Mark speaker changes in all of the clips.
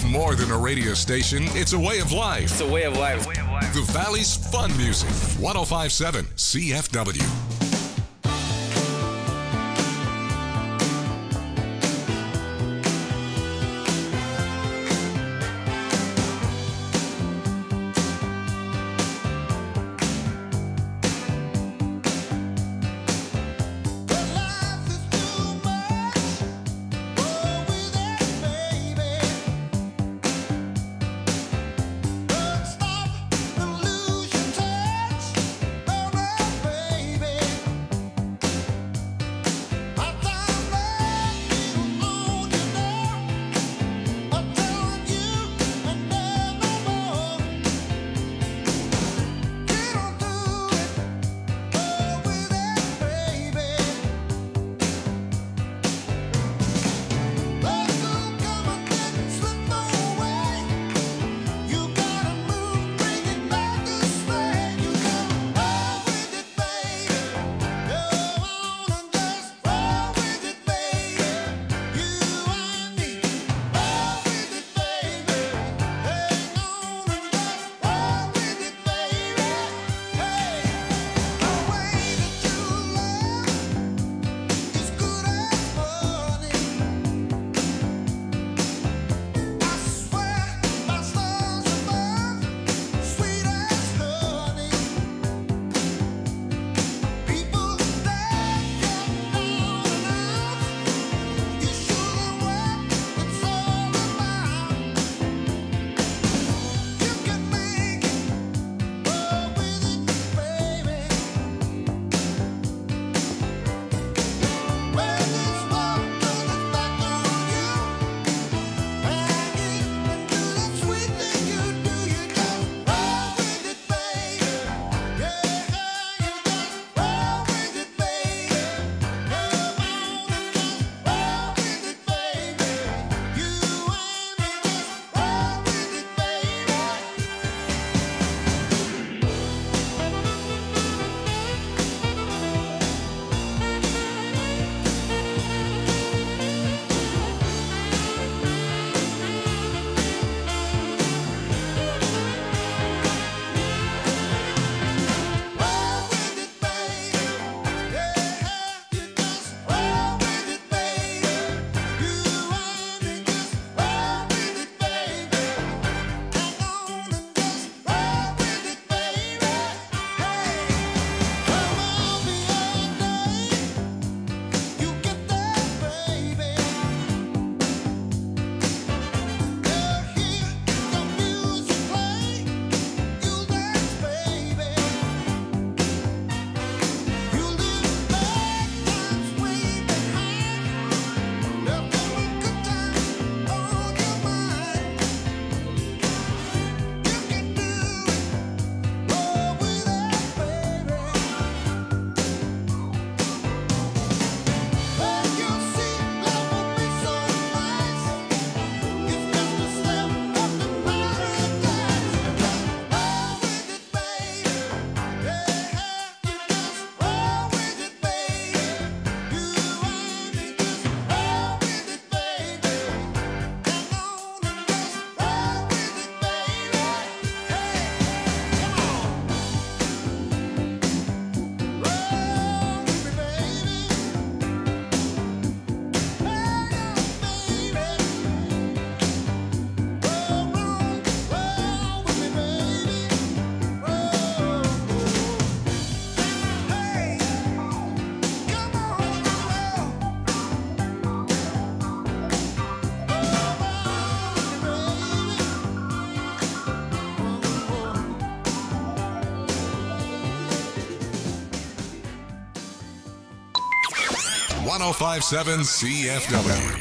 Speaker 1: more than a radio station, it's a way of life.
Speaker 2: It's a way of life.
Speaker 1: The Valley's fun music. 105.7 CFW. .105.7 CFW.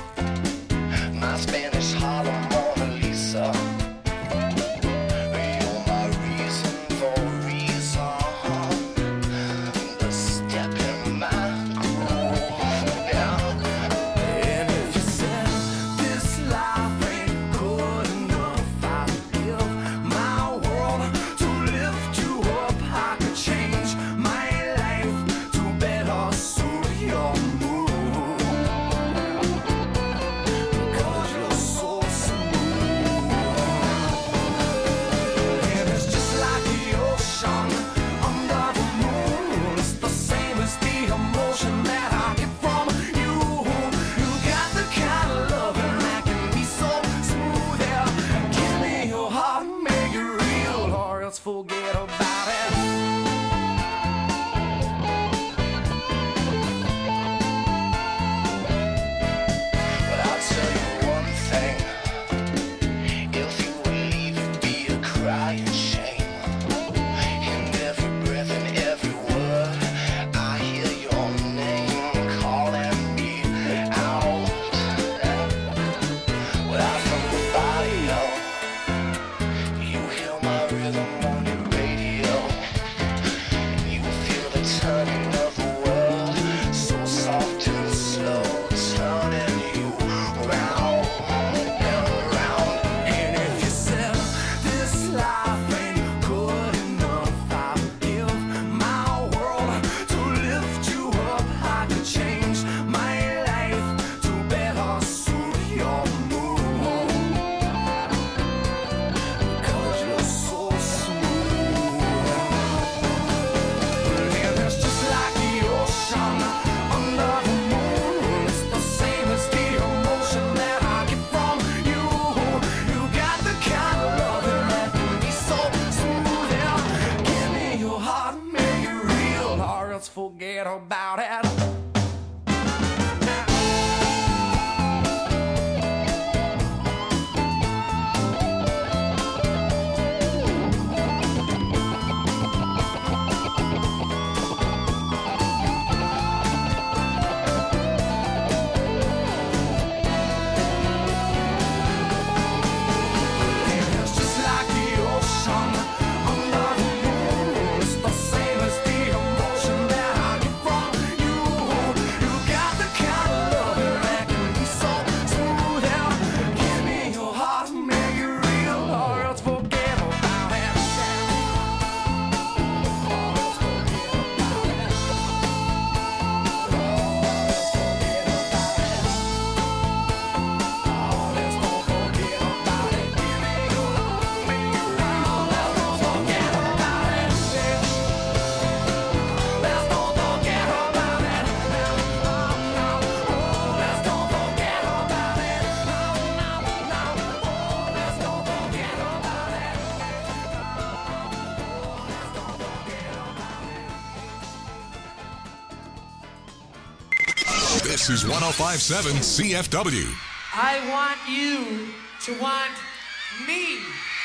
Speaker 3: My Spanish Harlem Mona Lisa.
Speaker 1: This is 105.7 CFW.
Speaker 2: I want you to want me.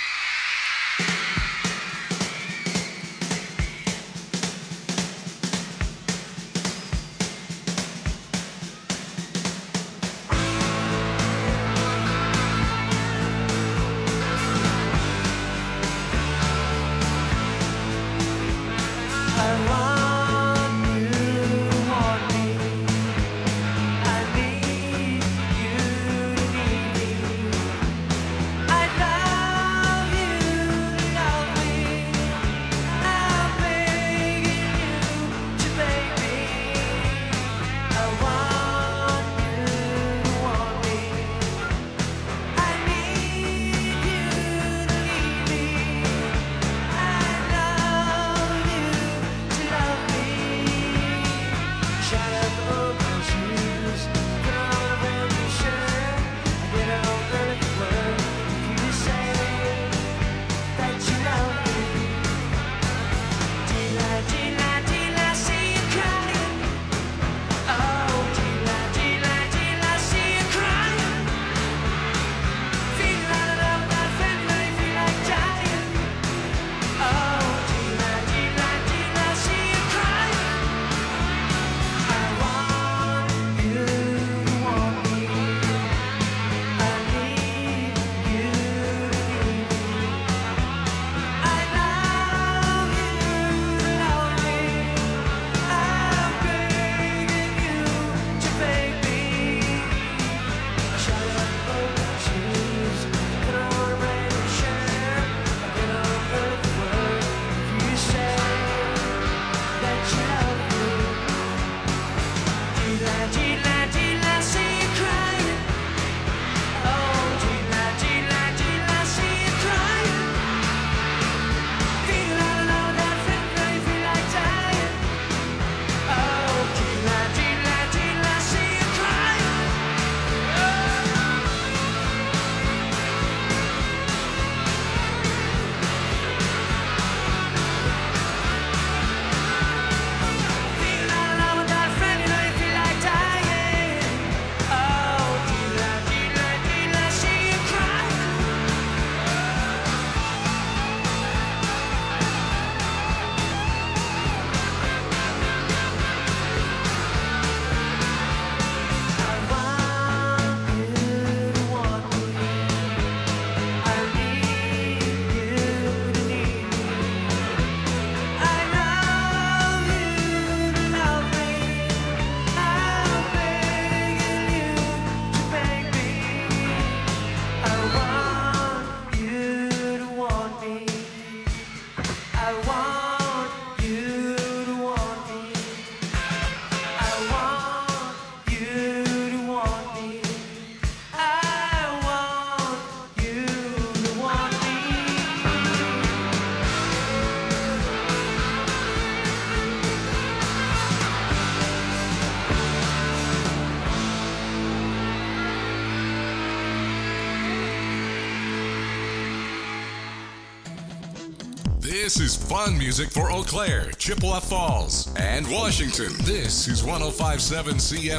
Speaker 1: This is fun music for Eau Claire, Chippewa Falls, and Washington. This is 105.7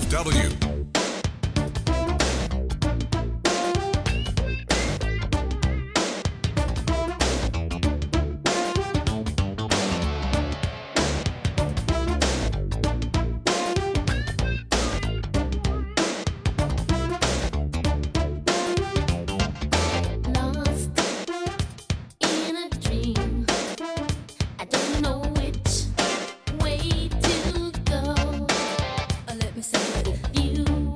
Speaker 1: CFW.
Speaker 3: Let me say it. You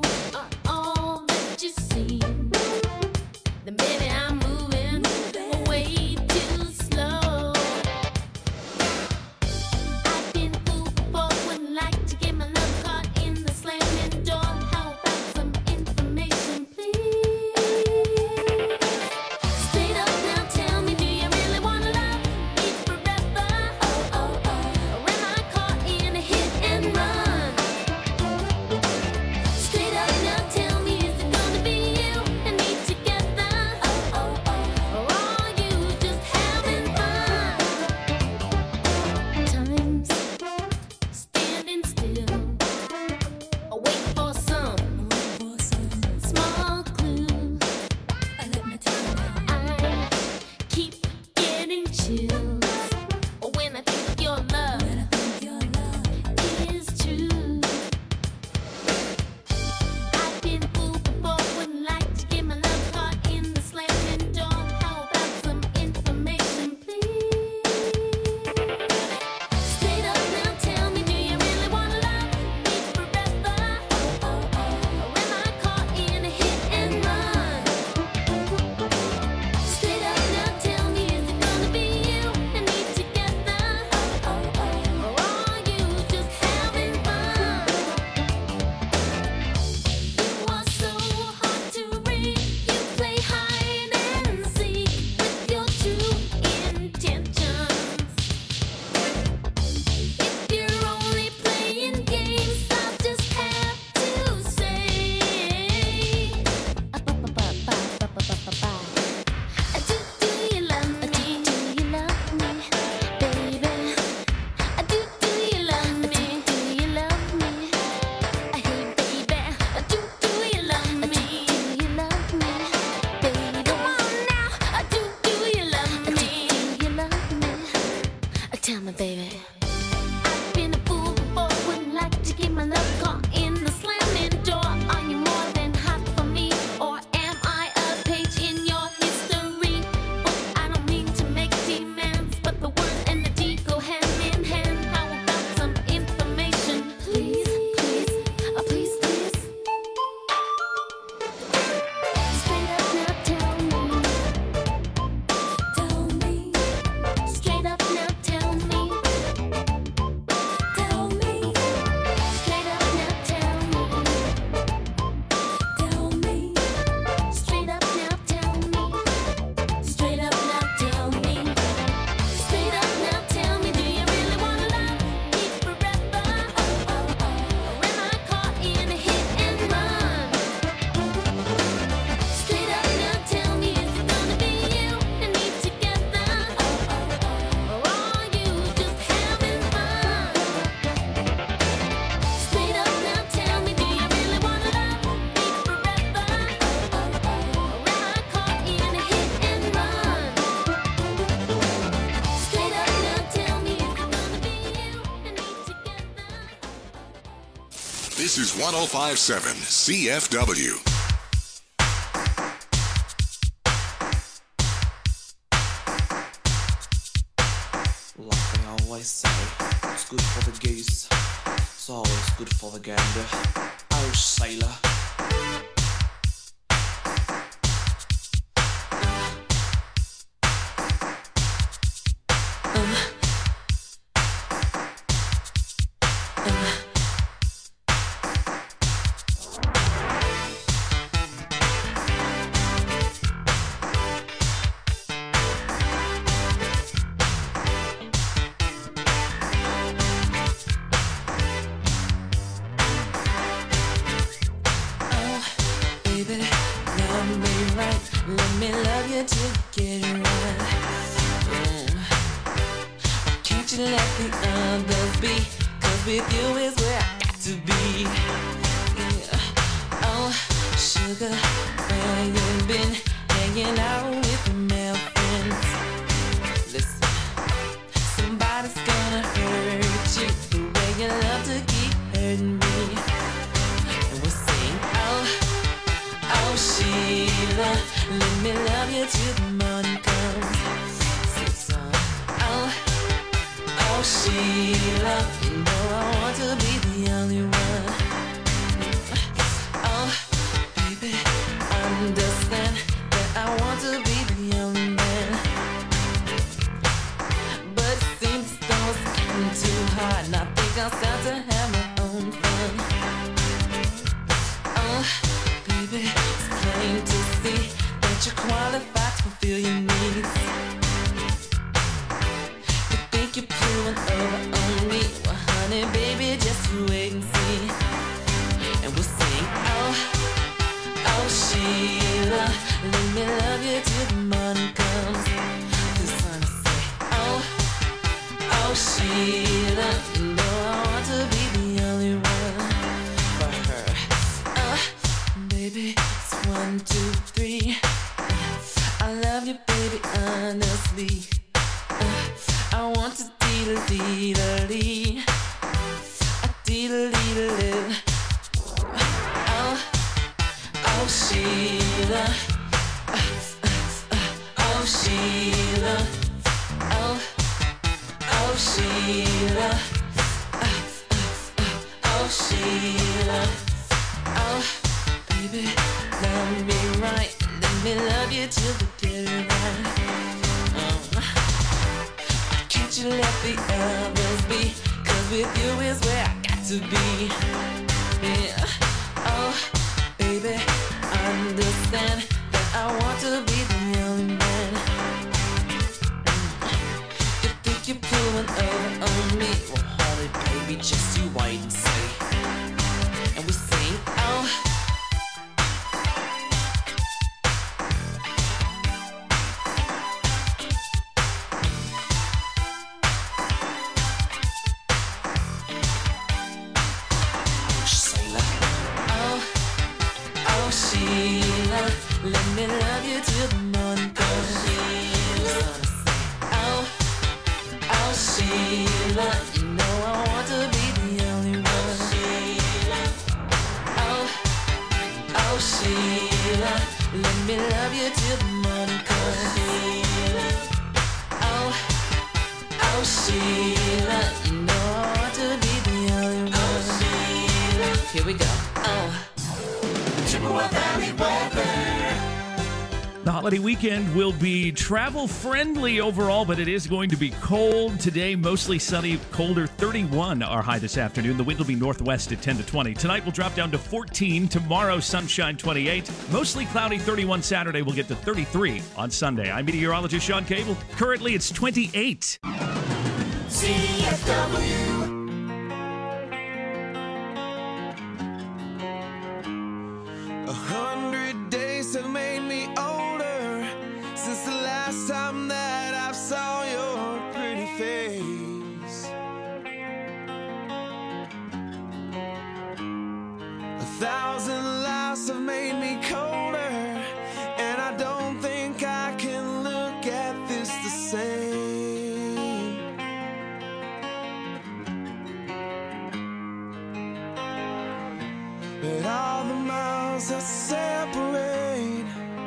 Speaker 1: This is 105.7 CFW.
Speaker 3: Like they always say, it's good for the goose, it's always good for the gander. Oh, sailor.
Speaker 4: Weekend will be travel friendly overall, but it is going to be cold today. Mostly sunny, colder, 31 our high this afternoon. The wind will be northwest at 10 to 20. Tonight we'll drop down to 14. Tomorrow, sunshine, 28. Mostly cloudy, 31 Saturday. We'll get to 33 on Sunday. I'm meteorologist Sean Cable. Currently it's 28.
Speaker 5: CFW. 100 days have made me older since the last time that I saw your pretty face. 1,000 lives have made me colder, and I don't think I can look at this the same. But all the miles that separate,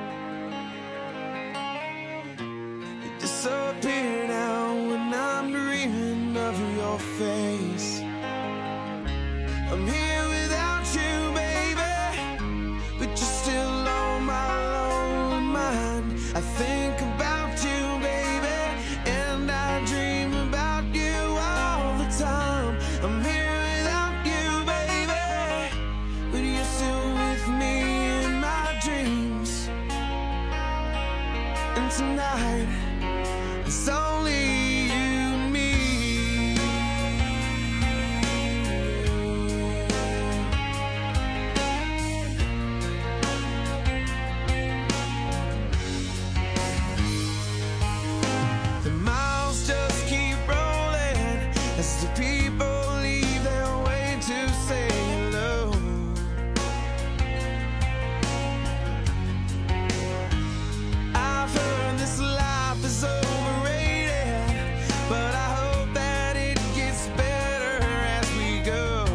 Speaker 5: you disappear now when I'm dreaming of your face. I'm here without you, baby, but you're still on my lonely mind. I think about you, baby, and I dream about you all the time. I'm here without you, baby, but you're still with me in my dreams. And tonight, it's only you and me. The miles just keep rolling as the people leave their way to say hello. I've heard this life is overrated, but I hope that it gets better as we go.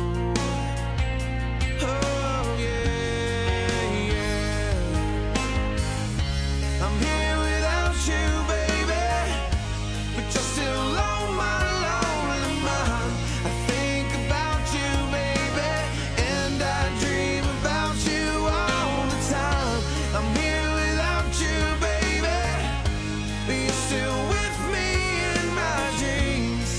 Speaker 5: Oh yeah, yeah. I'm here without you, baby, but you're still on my lonely mind. I think about you, baby, and I dream about you all the time. I'm here without you, baby, but you're still with me in my dreams.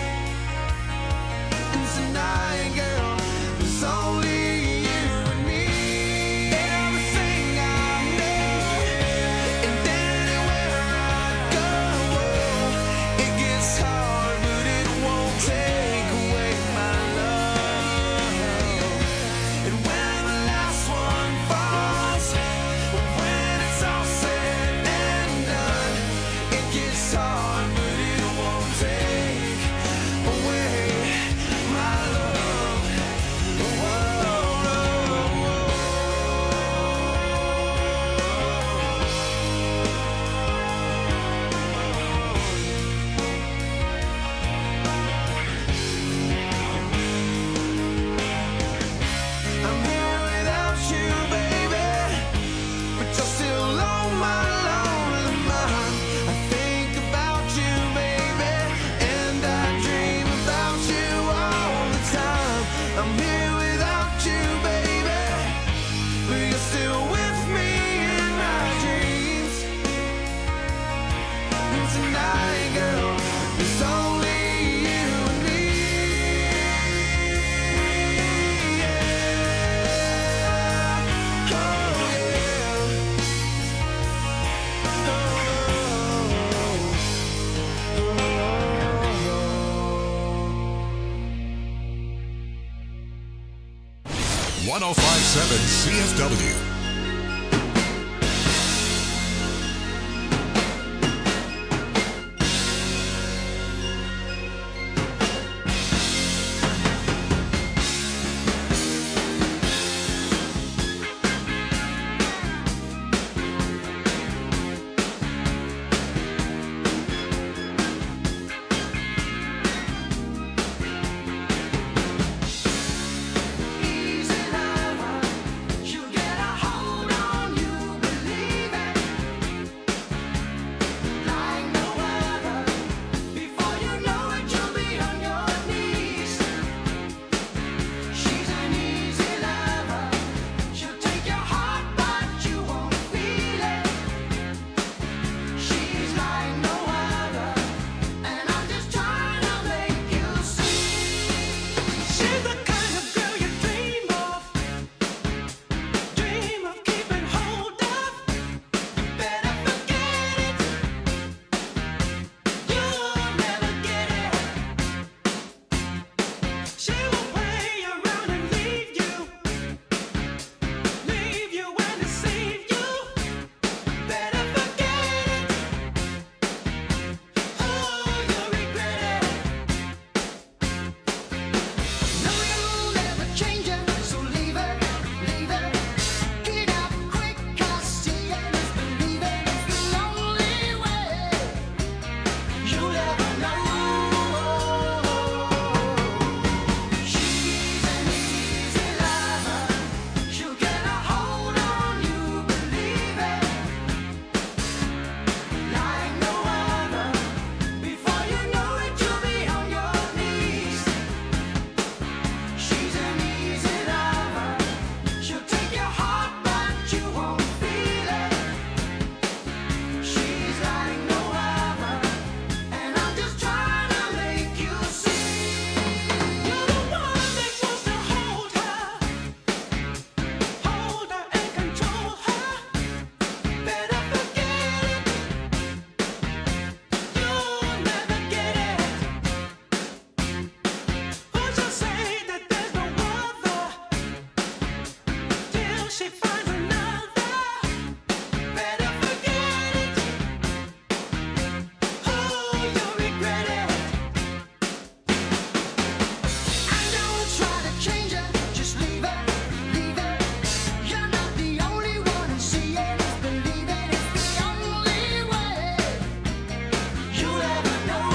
Speaker 5: And tonight, girl, there's only you and me. Everything I need, and anywhere I go, it gets hard, but it won't take away my love. And when the last one falls, when it's all said and done, it gets hard, but it won't take away my love. I'm here without you, baby, but you're still on my lonely mind. I think about you, baby, and I dream about you all the time. I'm here without you, baby, but you're still with me in my dreams. And tonight, girl, there's only you and me.
Speaker 1: Oh, 1057 CFW.
Speaker 5: Easy lover, you get a heart. she finds another, better forget it. Oh, you'll regret it. And don't try to change her, just leave her, leave her. You're not the only one who see it, it's believing it's the only way you'll ever know.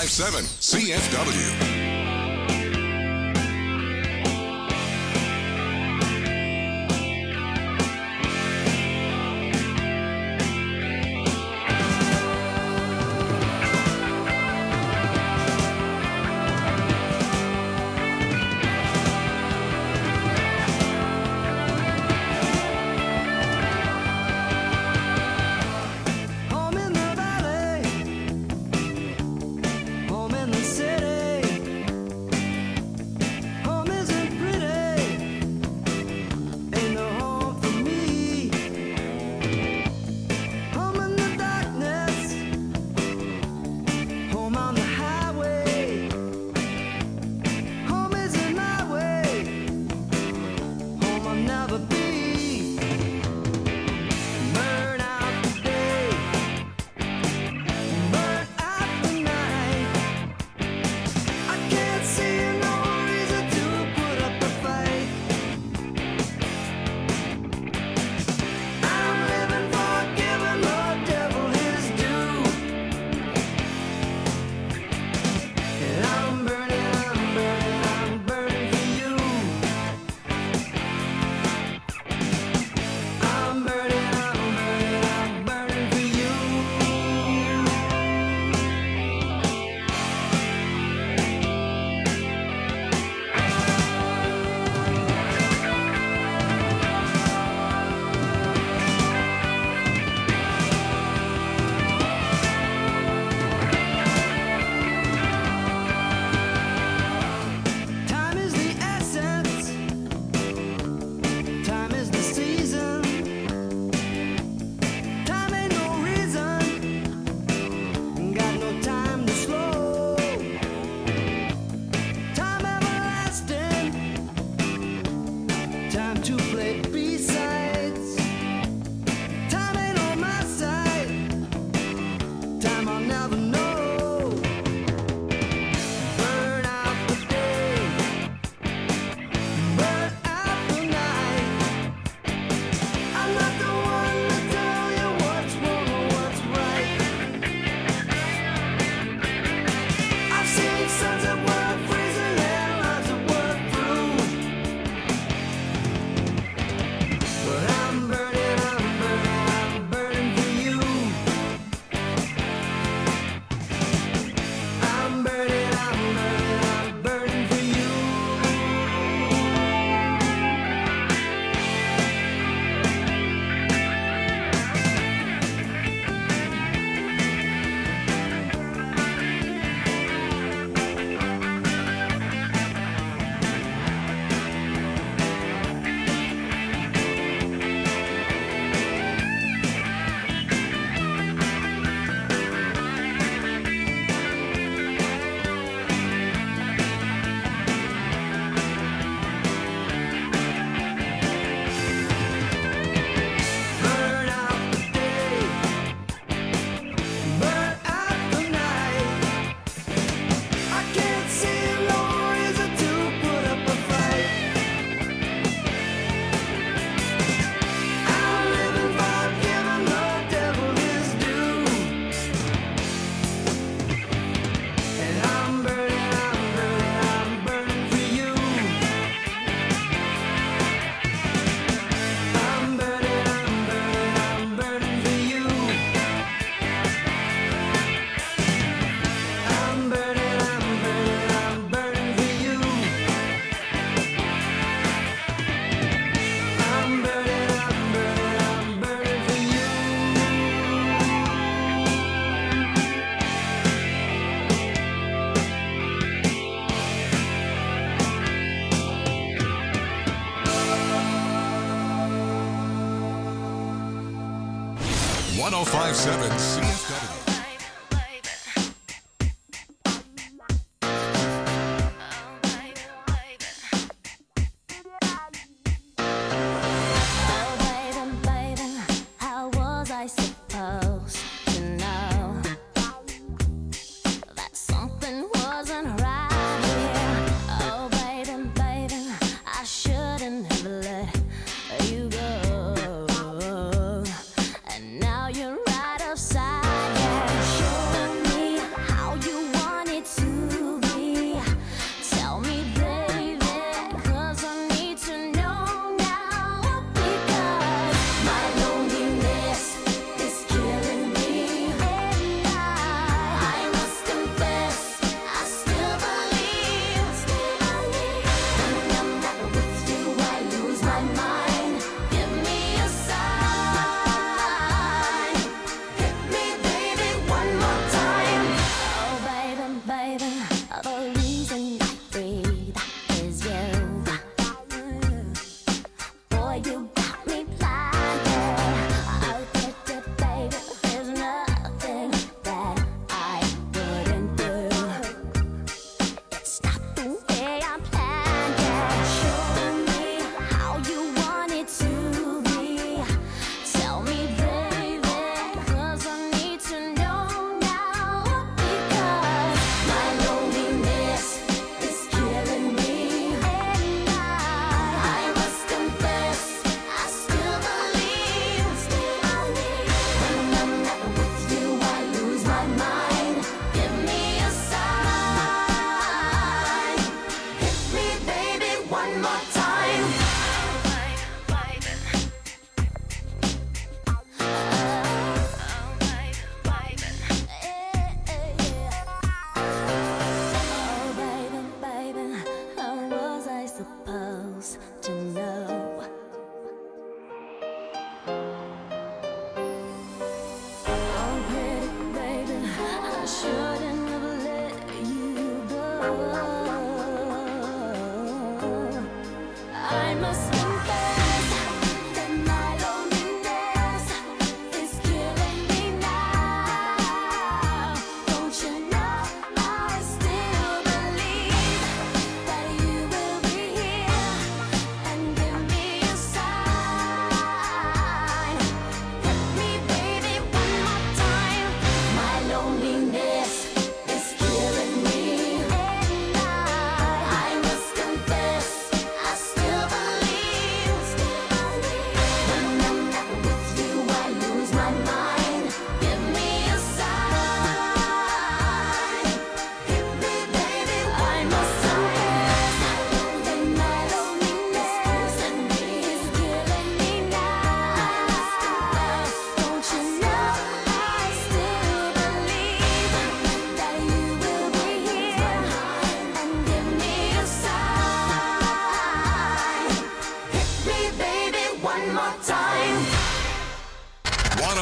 Speaker 1: 1057 CFW.
Speaker 5: Home in the valley, home in the city. Home isn't pretty, ain't no home for me. Home in the darkness, home on the highway. Home isn't my way, home I'll never be. Burn out the day, burn out the night. I can't see no reason to put up a fight. I'm living for giving the devil his due. And I'm burning for you. I'm burning for you. Time is the essence, time is the season. Time ain't no reason, got no time to slow. Time everlasting, time to play B-sides. Time ain't on my side, time I'll never know. Burn out the day, burn out the night. I'm not the one to tell you what's wrong or what's right. I've seen suns that were freezing and lives that were through. But I'm burning for you. I'm burning for you. Burn out the day, burn out the night. I can't see no reason to put up a fight. I'm living for giving the devil his due. And I'm burning for you. I'm burning for you. I'm burning for you. I'm burning for you.
Speaker 1: 1057 CFW.
Speaker 6: Oh, baby, baby, how was I supposed to know that something wasn't right here? Oh, baby, baby, I shouldn't have let you go. And now you're right upside down.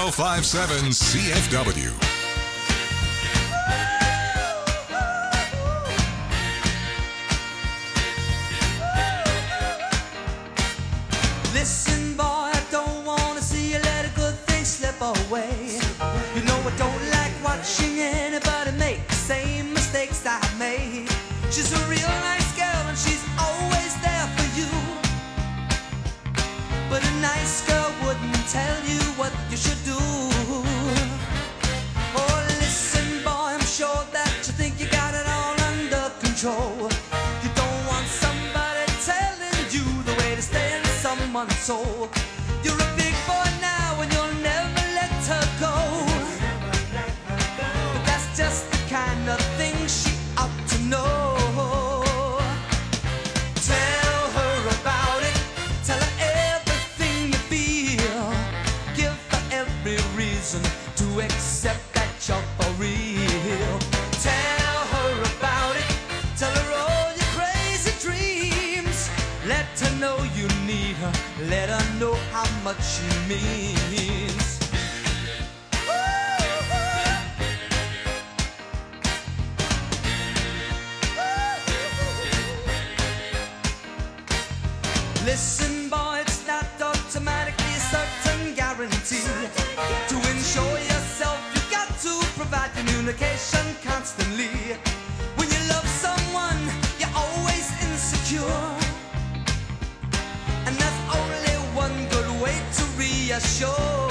Speaker 1: 1057 CFW.
Speaker 5: Listen, boy, I don't wanna see you let a good thing slip away. You know I don't like watching anybody make the same mistakes I made. She's a real nice girl and she's always there for you. But a nice girl wouldn't tell you what you should do. Oh, listen, boy, I'm sure that you think you got it all under control. You don't want somebody telling you the way to stay in someone's soul. You're a big boy now and you'll never let her go. But that's just the kind of thing she ought to know. Tell her about it. Tell her everything you feel. Give her every reason to accept that you're for real. Tell her about it. Tell her all your crazy dreams. Let her know you need her. Let her know how much she means. Listen, boy, it's not automatically a certain guarantee. To ensure yourself, you got to provide communication constantly. When you love someone, you're always insecure. And there's only one good way to reassure.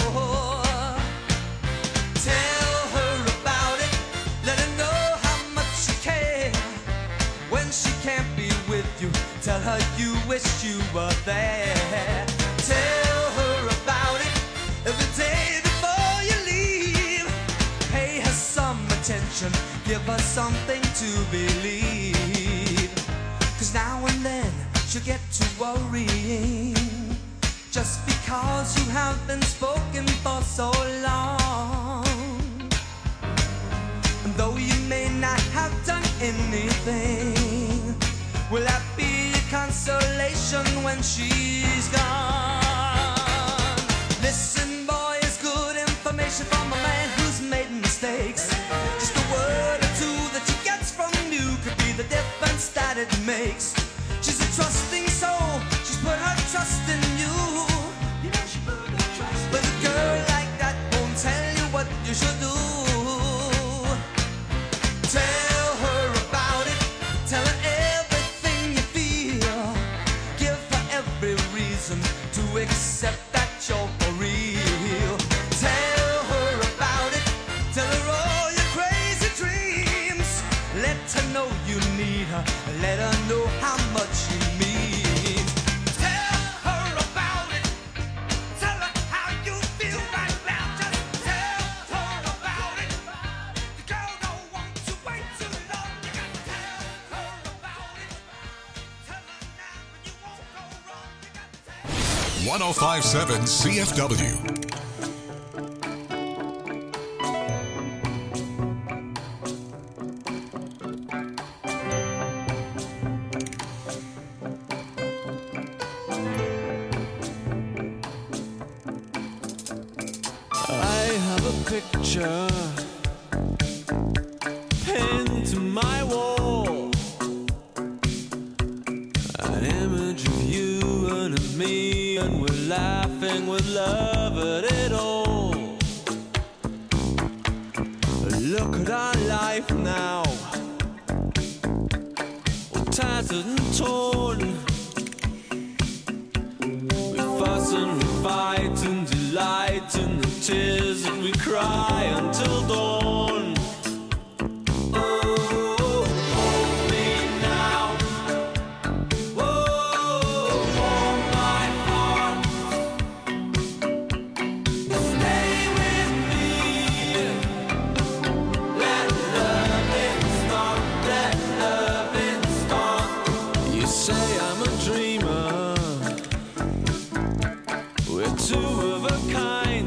Speaker 5: Tell her about it. Let her know how much you care. When she can't be with you, tell her you wish you were there. Tell her about it every day before you leave. Pay her some attention, give her something to believe. 'Cause now and then she'll get to worrying, just because you have been spoken for so long. And though you may not have done anything, will that be a consolation when she's gone? Listen, boy, it's good information from a man who's made mistakes. Just a word or two that she gets from you could be the difference that it makes. She's a trusting soul, she's put her trust in you. You know she put her trust. But a girl like that won't tell you what you should do. Tell her about it. Tell her everything you feel. Give her every reason to accept that you're for real. Tell her about it. Tell her all your crazy dreams. Let her know you need her. Let her know how much you mean. Tell her about it. Tell her how you feel right now. Just tell her about it. The girl don't want to wait too long. You got to tell her about it. Tell her now and you won't go wrong. You got to tell
Speaker 1: 1057 CFW.
Speaker 7: I have a picture pinned to my wall, an image of you and of me, and we're laughing with love at it all. Look at our life now, all tattered and torn. We fuss and we fight and delight in the tears that we cry until dawn. Oh, hold me now. Oh, warm my heart. Stay with me. Let loving start. Let loving start. You say I'm a dreamer. We're two of a kind.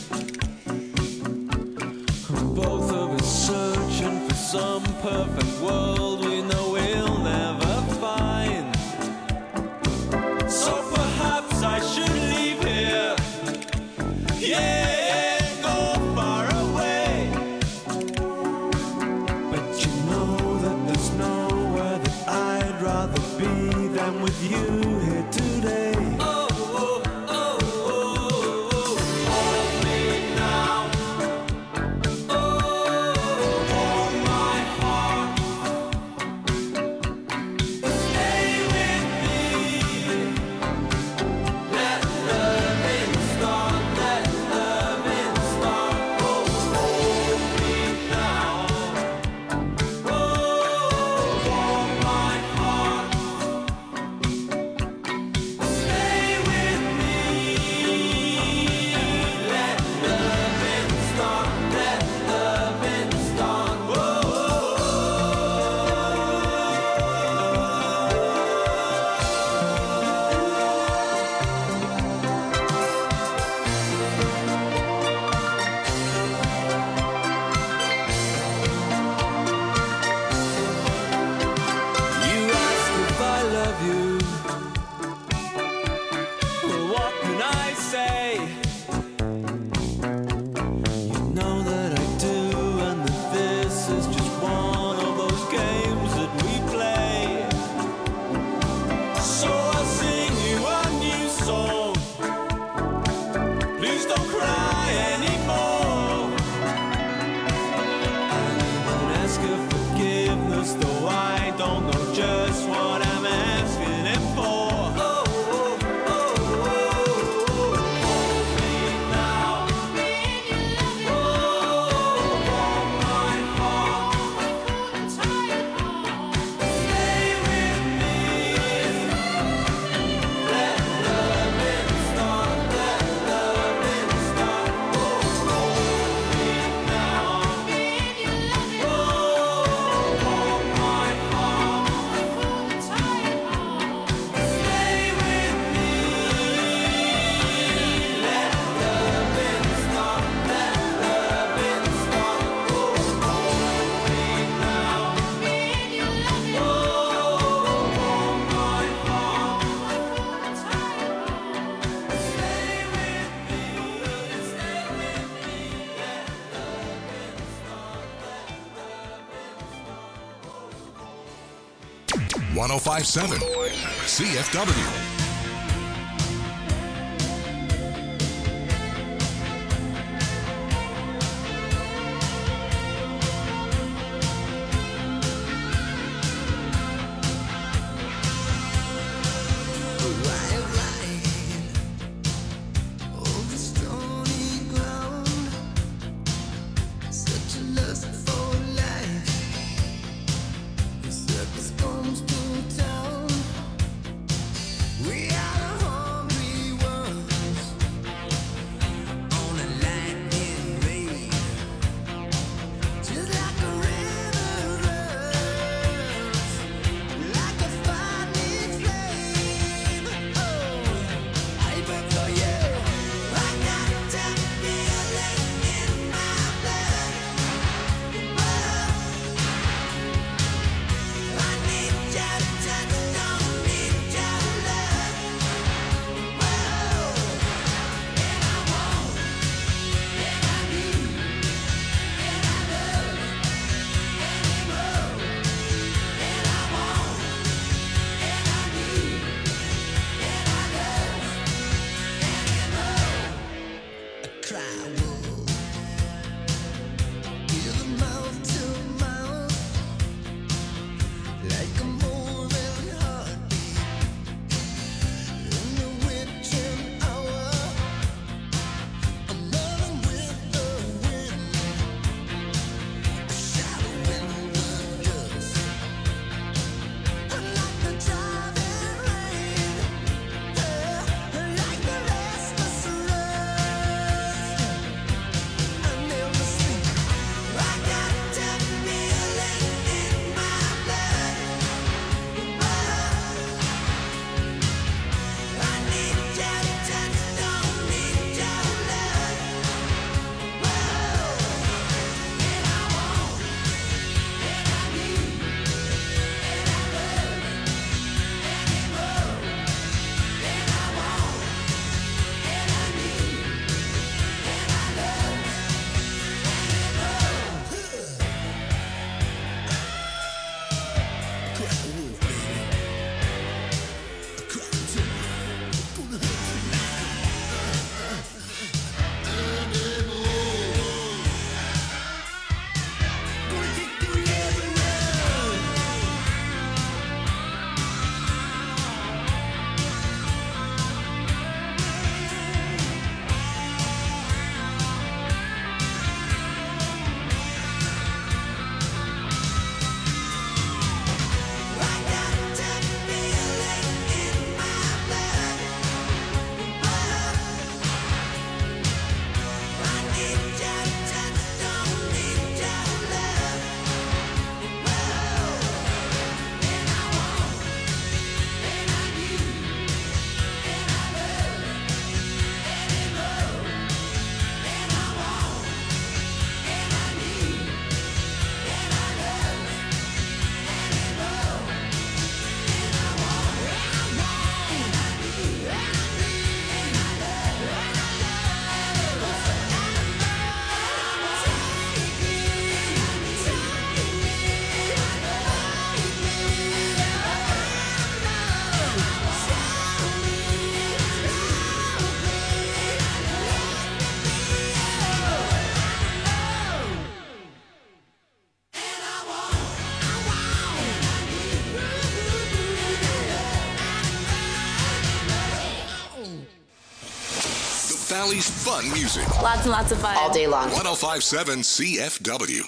Speaker 7: Both of us searching for some perfect world we know we'll never find. So perhaps I should leave here. Yeah. be than with you here today. Hold me now. Hold my heart. Stay with me. Let loving start. Let loving start. Hold me now. Hold my heart. Stay with me. Let loving start. Let loving start. You ask if I love you. Well, what can I say? You know that I do, and that this is just one of those games that we play. So I sing you a new song. Please don't cry anymore. I even ask for forgiveness, though I don't know just what I'm asking it for. Hold me now. Hold my heart. Stay with me. Let loving start. Let loving start. Hold me now. Hold my heart. Stay with me. Let loving start. Let loving start. Hold me now. Hold my heart. Stay with me. Stay with me. Let loving start. Let loving start.
Speaker 1: 1057 CFW.
Speaker 5: Circus comes to town. We
Speaker 1: Valley's fun music.
Speaker 8: Lots and lots of fun. All day long.
Speaker 1: 105.7 CFW.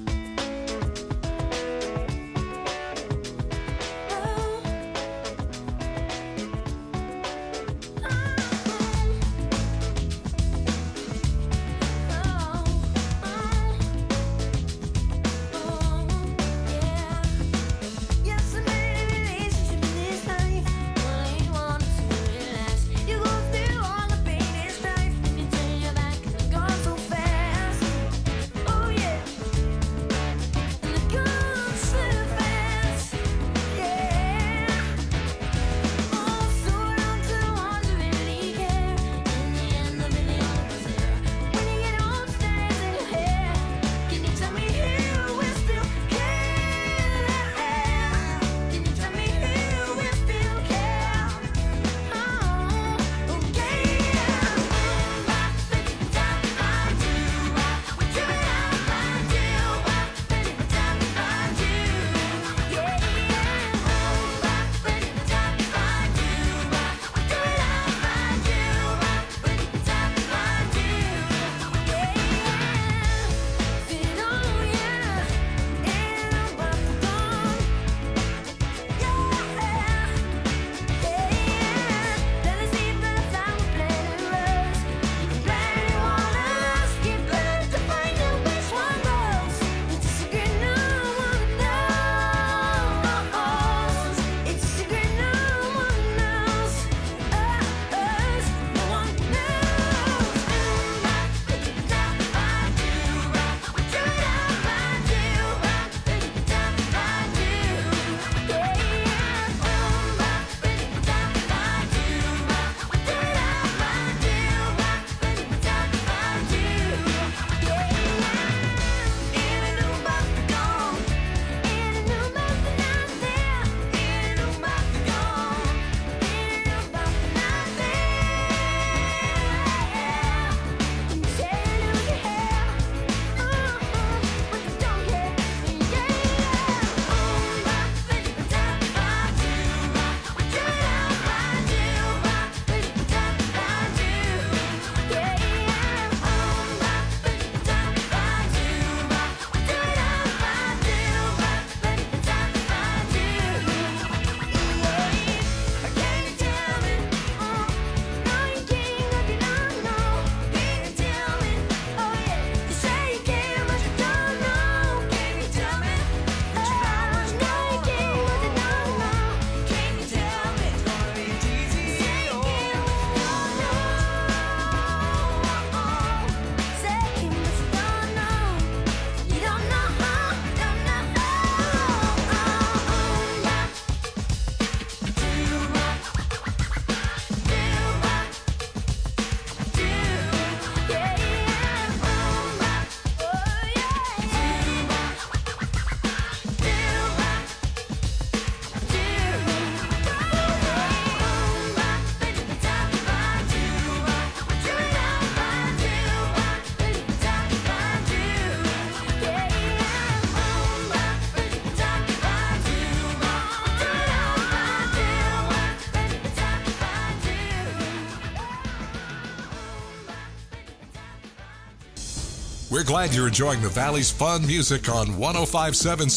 Speaker 1: We're glad you're enjoying the Valley's fun music on 105.7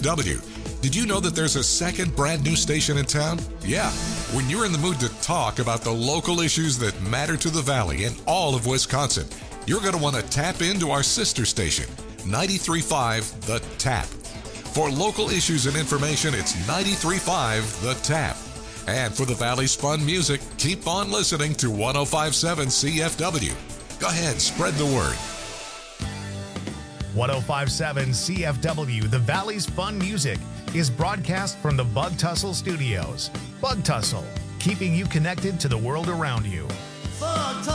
Speaker 1: CFW. Did you know that there's a second brand new station in town? Yeah, when you're in the mood to talk about the local issues that matter to the Valley and all of Wisconsin, you're going to want to tap into our sister station, 93.5 The Tap. For local issues and information, it's 93.5 The Tap. And for the Valley's fun music, keep on listening to 105.7 CFW. Go ahead, spread the word.
Speaker 9: 105.7 CFW, the Valley's fun music, is broadcast from the Bug Tussle Studios. Bug Tussle, keeping you connected to the world around you.
Speaker 5: Bug